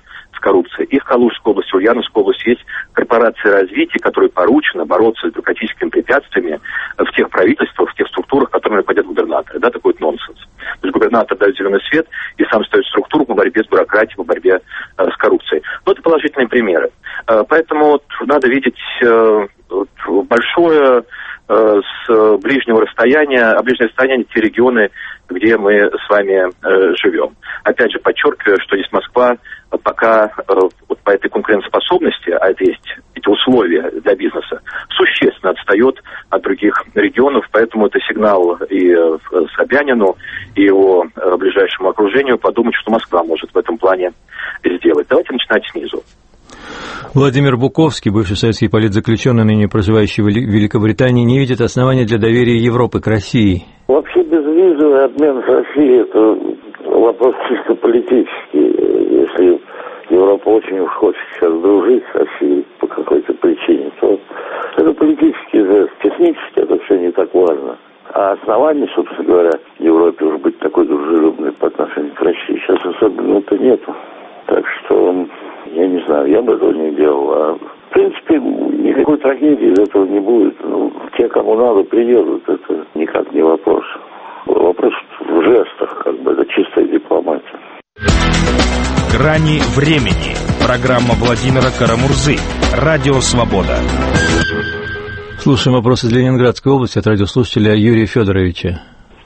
коррупцией. И в Калужской области, в Ульяновской области есть корпорации развития, которые поручено бороться с бюрократическими препятствиями в тех правительствах, в тех структурах, которыми руководят губернаторы. Да, такой вот нонсенс. То есть губернатор дает зеленый свет и сам ставит структуру по борьбе с бюрократией, по борьбе э, с коррупцией. Но это положительные примеры. Э, поэтому вот, надо видеть э, вот, большое э, с ближнего расстояния, а ближнее расстояние те регионы, где мы с вами э, живем. Опять же, подчеркиваю, что здесь Москва пока э, вот по этой конкурентоспособности, а это есть эти условия для бизнеса, существенно отстает от других регионов, поэтому это сигнал и э, Собянину, и его э, ближайшему окружению подумать, что Москва может в этом плане сделать. Давайте начинать снизу. Владимир Буковский, бывший советский политзаключенный, ныне проживающий в Великобритании, не видит оснований для доверия Европы к России. Вообще безвизовый обмен с Россией – это вопрос чисто политический. Если Европа очень уж хочет сейчас дружить с Россией по какой-то причине, то это политический жест. Технически это все не так важно. А оснований, собственно говоря, Европе уж быть такой дружелюбной по отношению к России сейчас особенно-то нету. Так что, я не знаю, я бы этого не делал. А в принципе, никакой трагедии из этого не будет. Ну, те, кому надо, приедут. Это никак не вопрос. Вопрос в жестах, как бы, это чистая дипломатия. «Грани времени». Программа Владимира Карамурзы. Радио «Свобода». Слушаем вопрос из Ленинградской области от радиослушателя Юрия Федоровича.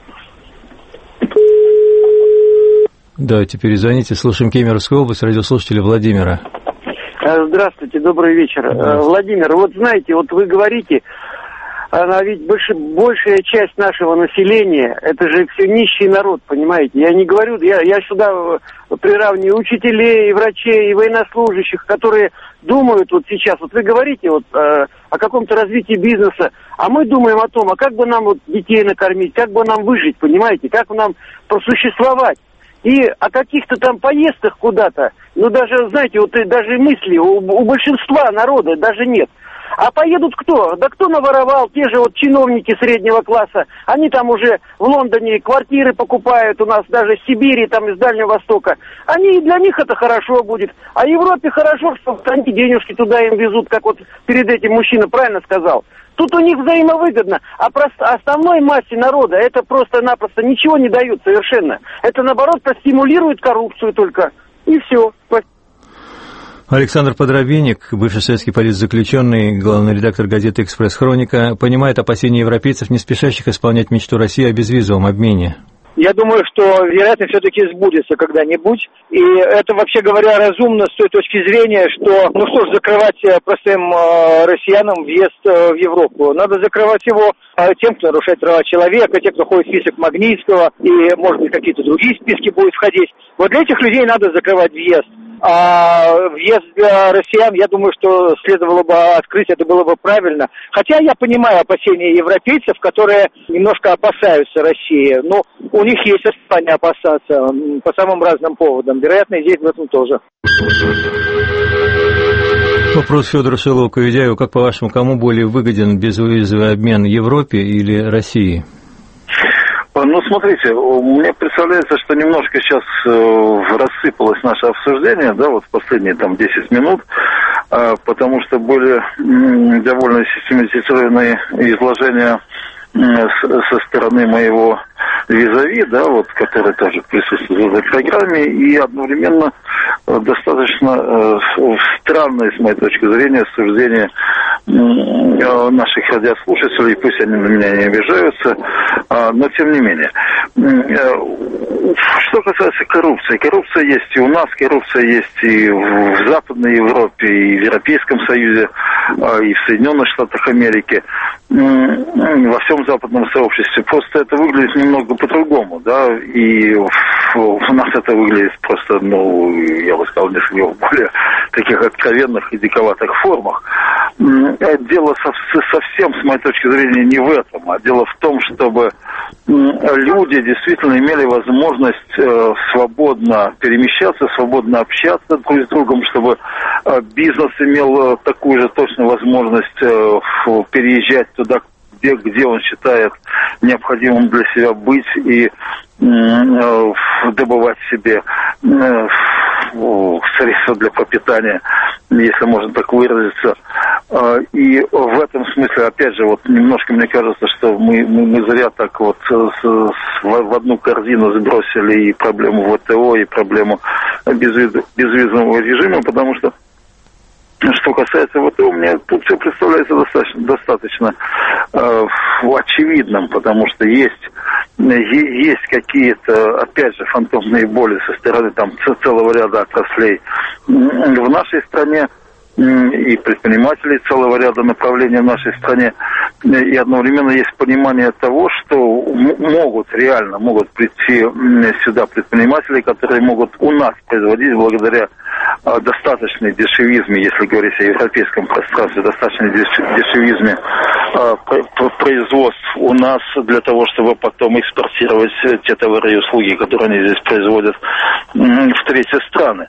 Давайте перезвоните. Слушаем Кемеровскую область, радиослушателя Владимира. Здравствуйте, добрый вечер. Здравствуйте. Владимир, вот знаете, вот вы говорите, а ведь больше, большая часть нашего населения, это же все нищий народ, понимаете? Я не говорю, я, я сюда приравниваю учителей, врачей, и военнослужащих, которые думают вот сейчас, вот вы говорите вот э, о каком-то развитии бизнеса, а мы думаем о том, а как бы нам вот детей накормить, как бы нам выжить, понимаете, как нам просуществовать. И о каких-то там поездках куда-то, ну даже, знаете, вот даже мысли у, у большинства народа даже нет. А поедут кто? Да кто наворовал? Те же вот чиновники среднего класса. Они там уже в Лондоне квартиры покупают, у нас даже в Сибири, там из Дальнего Востока. Они, для них это хорошо будет. А Европе хорошо, что они денежки туда им везут, как вот перед этим мужчина правильно сказал. Тут у них взаимовыгодно, а просто основной массе народа это просто-напросто ничего не дают совершенно. Это, наоборот, простимулирует коррупцию только. И все. Александр Подробинник, бывший советский политзаключенный, главный редактор газеты «Экспресс-Хроника», понимает опасения европейцев, не спешащих исполнять мечту России о безвизовом обмене. Я думаю, что, вероятно, все-таки сбудется когда-нибудь. И это, вообще говоря, разумно с той точки зрения, что, ну что ж, закрывать простым э, россиянам въезд э, в Европу. Надо закрывать его э, тем, кто нарушает права человека, тем, кто ходит в список Магнитского, и, может быть, какие-то другие списки будут входить. Вот для этих людей надо закрывать въезд. А въезд для россиян, я думаю, что следовало бы открыть, это было бы правильно. Хотя я понимаю опасения европейцев, которые немножко опасаются России. Но у них есть основания опасаться по самым разным поводам. Вероятно, и здесь в этом тоже. Вопрос Федору Шилову-Коведяеву. Как, по-вашему, кому более выгоден безвизовый обмен, Европе или России? Ну, смотрите, мне представляется, что немножко сейчас э, рассыпалось наше обсуждение, да, вот в последние там десять минут, э, потому что были э, довольно систематизированные изложения э, с, со стороны моего визави, да, вот, который тоже присутствует в этой программе, и одновременно э, достаточно э, странное, с моей точки зрения, суждение э, наших радиослушателей, пусть они на меня не обижаются, э, но тем не менее. Э, что касается коррупции, коррупция есть и у нас, коррупция есть и в, в Западной Европе, и в Европейском Союзе, э, и в Соединенных Штатах Америки, э, во всем западном сообществе. Просто это выглядит немного по-другому, да, и у нас это выглядит просто, ну, я бы сказал, несколько в более таких откровенных и диковатых формах. Дело совсем, с моей точки зрения, не в этом, а дело в том, чтобы люди действительно имели возможность свободно перемещаться, свободно общаться друг с другом, чтобы бизнес имел такую же точно возможность переезжать туда, Где, где он считает необходимым для себя быть и э, добывать себе э, средства для пропитания, если можно так выразиться. И в этом смысле, опять же, вот немножко мне кажется, что мы, мы, мы зря так вот с, с, в одну корзину сбросили и проблему ВТО, и проблему безвиз, безвизового режима, потому что что касается ВТО, мне тут все представляется достаточно, достаточно э, очевидным, потому что есть, есть какие-то, опять же, фантомные боли со стороны там целого ряда отраслей в нашей стране, и предпринимателей целого ряда направлений в нашей стране, и одновременно есть понимание того, что могут реально, могут прийти сюда предприниматели, которые могут у нас производить благодаря достаточной дешевизме, если говорить о европейском пространстве, достаточной дешевизме производств у нас для того, чтобы потом экспортировать те товары и услуги, которые они здесь производят в третьи страны.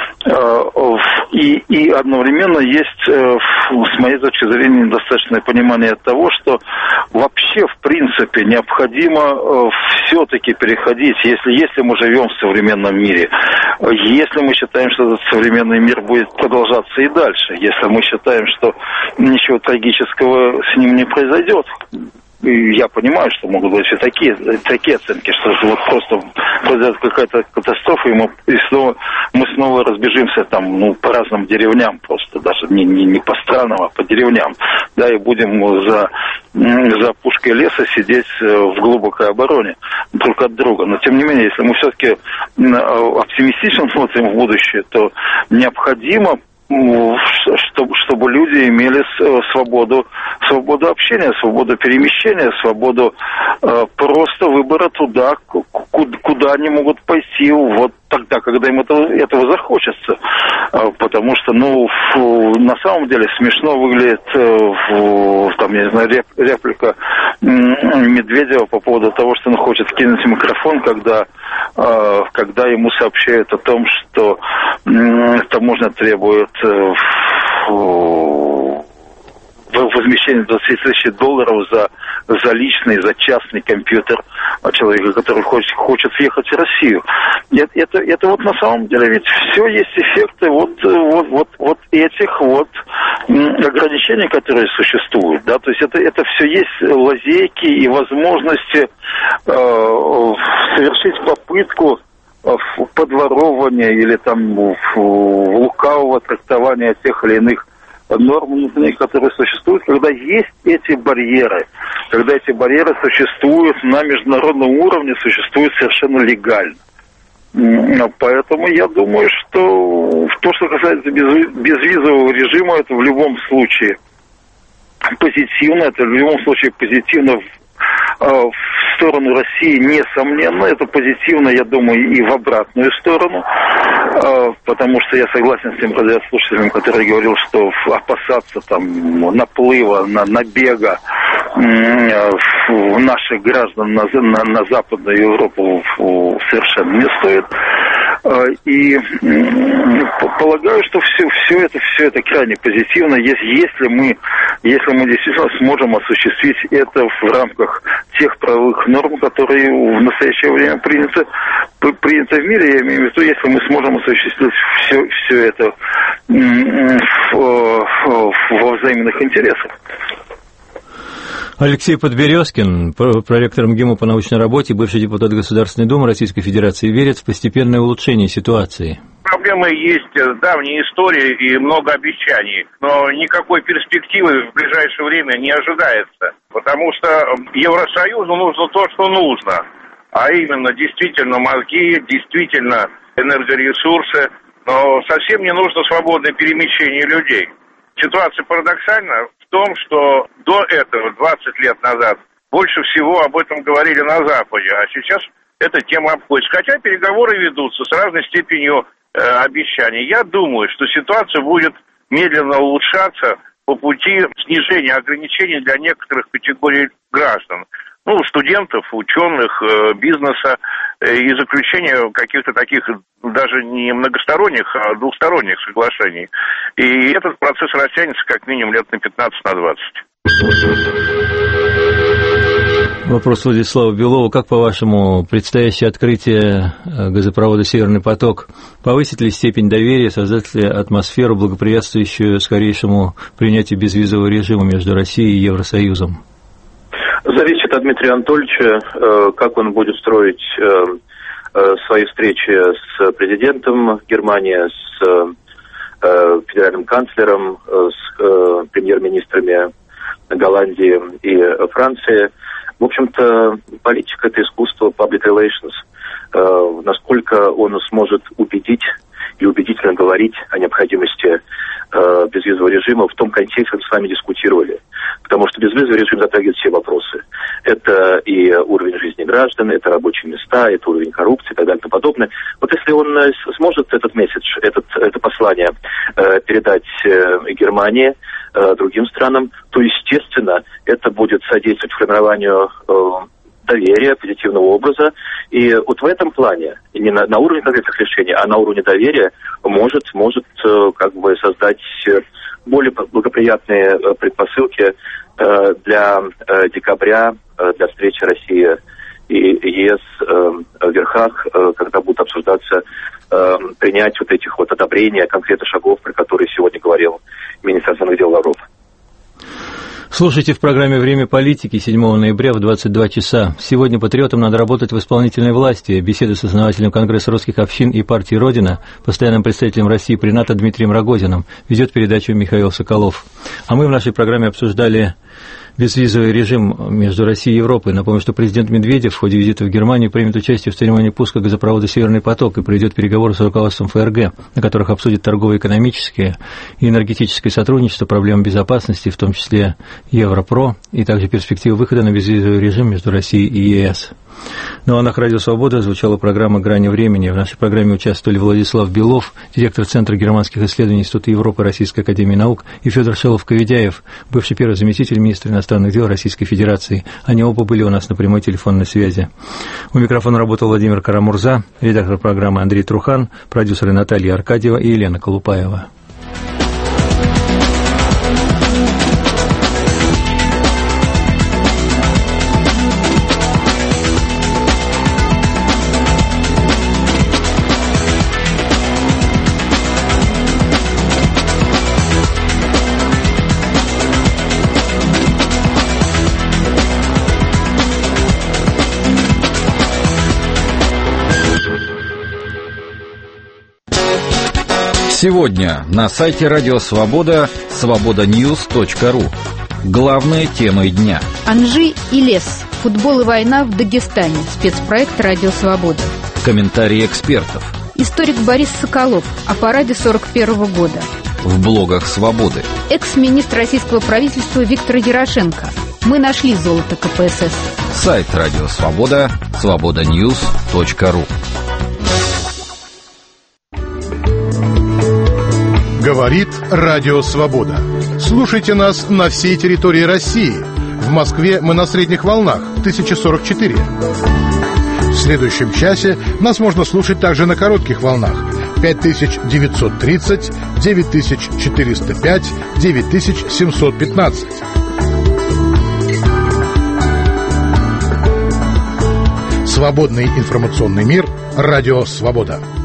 И, и одновременно есть, с моей точки зрения, достаточное понимание того, что вообще, в принципе, необходимо все-таки переходить, если, если мы живем в современном мире, если мы считаем, что этот современный мир будет продолжаться и дальше, если мы считаем, что ничего трагического с ним не произойдет. И я понимаю, что могут быть и такие, такие оценки, что вот просто произойдет какая-то катастрофа, и мы, и снова, мы снова разбежимся там, ну, по разным деревням, просто даже не, не, не по странам, а по деревням, да, и будем за, за пушкой леса сидеть в глубокой обороне друг от друга. Но, тем не менее, если мы все-таки оптимистично смотрим в будущее, то необходимо, чтобы, чтобы люди имели свободу, свободу общения, свободу перемещения, свободу э, просто выбора туда, куда, куда они могут пойти, вот тогда, когда им это, этого захочется. Э, потому что, ну, фу, на самом деле смешно выглядит, э, фу, там, я не знаю, реп, реплика э, Медведева по поводу того, что он хочет кинуть микрофон, когда, э, когда ему сообщают о том, что э, таможня требует возмещение двадцать тысяч долларов за, за личный, за частный компьютер человека, который хочет, хочет въехать в Россию. Это, это, это вот на самом деле ведь все есть эффекты вот, вот, вот, вот этих вот ограничений, которые существуют. Да? То есть это, это все есть лазейки и возможности э, совершить попытку подворовывания или там лукавого трактования тех или иных норм внутренних, которые существуют, когда есть эти барьеры, когда эти барьеры существуют на международном уровне, существуют совершенно легально. Поэтому я думаю, что то, что касается безвизового режима, это в любом случае позитивно, это в любом случае позитивно в в сторону России, несомненно, это позитивно, я думаю, и в обратную сторону, потому что я согласен с тем радиослушателем, который говорил, что опасаться там наплыва, набега наших граждан на, на, на Западную Европу совершенно не стоит. И полагаю, что все, все это, все это крайне позитивно, если, если мы, если мы действительно сможем осуществить это в рамках тех правовых норм, которые в настоящее время приняты, приняты в мире. Я имею в виду, если мы сможем осуществить все, все это во взаимных интересах. Алексей Подберезкин, проректор МГИМО по научной работе, бывший депутат Государственной Думы Российской Федерации, верит в постепенное улучшение ситуации. Проблемы есть давние истории и много обещаний, но никакой перспективы в ближайшее время не ожидается, потому что Евросоюзу нужно то, что нужно, а именно действительно мозги, действительно энергоресурсы, но совсем не нужно свободное перемещение людей. Ситуация парадоксальна в том, что до этого, двадцать лет назад, больше всего об этом говорили на Западе, а сейчас эта тема обходится. Хотя переговоры ведутся с разной степенью э, обещаний. Я думаю, что ситуация будет медленно улучшаться по пути снижения ограничений для некоторых категорий граждан. Ну, студентов, ученых, э, бизнеса э, и заключения каких-то таких даже не многосторонних, а двухсторонних соглашений. И этот процесс растянется как минимум лет на пятнадцать, на двадцать. Вопрос Владислава Белова. Как, по-вашему, предстоящее открытие газопровода «Северный поток» повысит ли степень доверия, создаст ли атмосферу, благоприятствующую скорейшему принятию безвизового режима между Россией и Евросоюзом? Зависит от Дмитрия Анатольевича, как он будет строить свои встречи с президентом Германии, с федеральным канцлером, с премьер-министрами Голландии и Франции. В общем-то, политика – это искусство public relations. Насколько он сможет убедить и убедительно говорить о необходимости безвизового режима в том контексте, как мы с вами дискутировали. Потому что безвизовый режим затрагивает все вопросы. Это и уровень жизни граждан, это рабочие места, это уровень коррупции и так далее и тому подобное. Вот если он сможет этот месседж, этот, это послание э, передать э, Германии, э, другим странам, то, естественно, это будет содействовать формированию э, доверия, позитивного образа. И вот в этом плане, не на, на уровне конкретных решений, а на уровне доверия, может, может э, как бы создать более благоприятные э, предпосылки э, для э, декабря, э, для встречи России и ЕС э, в верхах, э, когда будут обсуждаться э, принять вот этих вот одобрения, конкретных шагов, про которые сегодня говорил министр иностранных дел Лавров. Слушайте в программе «Время политики» седьмого ноября в двадцать два часа. Сегодня патриотам надо работать в исполнительной власти. Беседа с основателем Конгресса русских общин и партии «Родина», постоянным представителем России при НАТО Дмитрием Рогозиным, ведет передачу Михаил Соколов. А мы в нашей программе обсуждали безвизовый режим между Россией и Европой. Напомню, что президент Медведев в ходе визита в Германию примет участие в церемонии пуска газопровода «Северный поток» и проведет переговоры с руководством ФРГ, на которых обсудит торгово-экономическое и энергетическое сотрудничество, проблемы безопасности, в том числе Европро, и также перспективы выхода на безвизовый режим между Россией и ЕС. На волнах «Радио Свобода» звучала программа «Грани времени». В нашей программе участвовали Владислав Белов, директор Центра германских исследований Института Европы Российской академии наук, и Федор Шелов-Коведяев, бывший первый заместитель министра иностранных дел Российской Федерации. Они оба были у нас на прямой телефонной связи. У микрофона работал Владимир Карамурза, редактор программы Андрей Трухан, продюсеры Наталья Аркадьева и Елена Колупаева. Сегодня на сайте Радио Свобода свобода ньюс точка ру. Главные темы дня. Анжи и лес. Футбол и война в Дагестане. Спецпроект Радио Свобода. Комментарии экспертов. Историк Борис Соколов о параде сорок первого года. В блогах Свободы. Экс-министр российского правительства Виктор Ярошенко. Мы нашли золото ка пэ эс эс. Сайт Радио Свобода свобода ньюс точка ру. Говорит Радио Свобода. Слушайте нас на всей территории России. В Москве мы на средних волнах тысяча сорок четыре. В следующем часе нас можно слушать также на коротких волнах пять тысяч девятьсот тридцать, девять тысяч четыреста пять, девять тысяч семьсот пятнадцать. Свободный информационный мир. Радио Свобода.